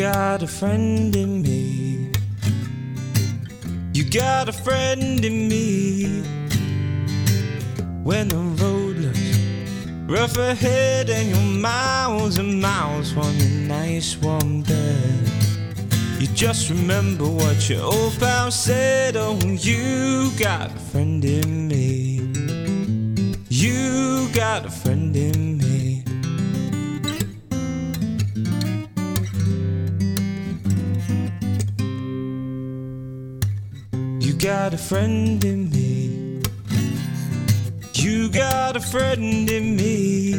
got a friend in me. You got a friend in me. When the road looks rough ahead and you're miles and miles from your nice warm bed, you just remember what your old pal said. Oh, you got a friend in me. You got a friend in me. You got a friend in me. You got a friend in me.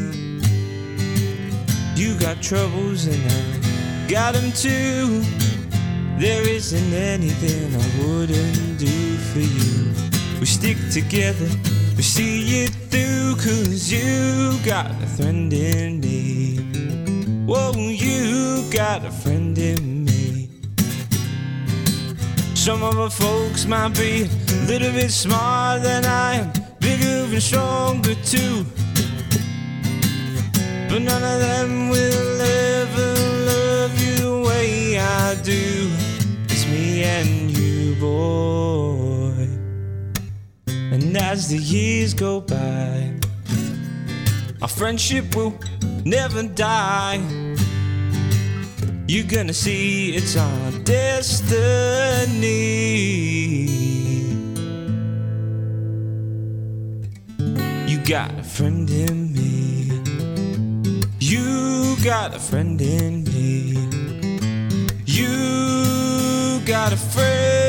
You got troubles and I got them too. There isn't anything I wouldn't do for you. We stick together, we see it through, 'cause you got a friend in me. Whoa, you got a friend in me. Some of our folks might be a little bit smarter than I am, bigger and stronger too, but none of them will ever love you the way I do. It's me and you, boy. And as the years go by, our friendship will never die. You're gonna see it's our destiny. You got a friend in me. You got a friend in me. You got a friend.